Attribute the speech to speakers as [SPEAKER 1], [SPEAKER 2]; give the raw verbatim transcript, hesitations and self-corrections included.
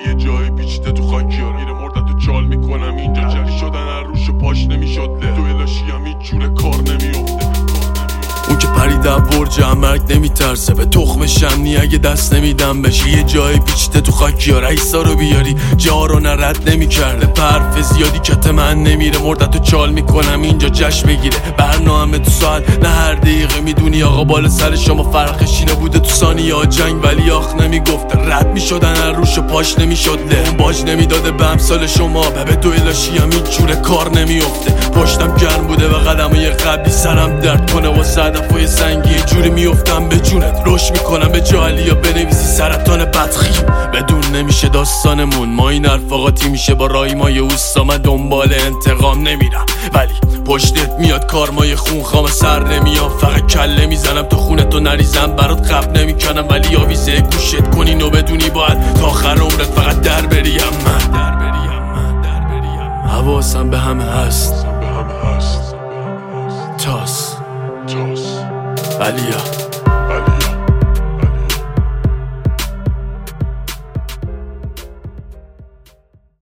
[SPEAKER 1] یه جای پیچیده تو خاکیارم میره مردتو چال میکنم اینجا جلی شدن هر روش پاش نمیشد له تو الاشی هم هیچ جوره کار نمیافته. اون که پریده برج مرگ نمیترسه به تخم شمنی اگه دست نمیدم بشه یه جای پیچیده تو خاکیار ایسا رو بیاری جا رو نرد نمیکرده پرف زیادی کت من نمیره مردتو چال میکنم اینجا جشن بگیره برنامه تو ساعت نه هر دقیقه میدونی آقا بالا سر شما فرقش اینه بوده تو ثانیه ها جنگ ولی آخ نمیگفته رد میشدن هر روش پاش نمیشد له اون باج نمیداده به امثال شما به تو الاشی هم هیچ جوره کار نمیافته پشتم گرم بوده و قدمای قبلی سرم درد کنه واسه هدفای سنگی جوری میافتم به جونت روش میکنم به جالی یا بنویسی سرطان بدخیم بدون نمیشه داستانمون ما این رفاقاتی میشه با رایمای اوستا من دنبال انتقام نمیرم ولی پشتت میاد کارمای خون خام سر نمیام فقط کله میزنم تو خونتو نریزم برات قبل نمیکنم ولی آویزه گوشت کنین و بدونی باید تا آخر عمرت فقط در بریم من در بریم من در بریم حواسم به همه هست تاس تاس علیا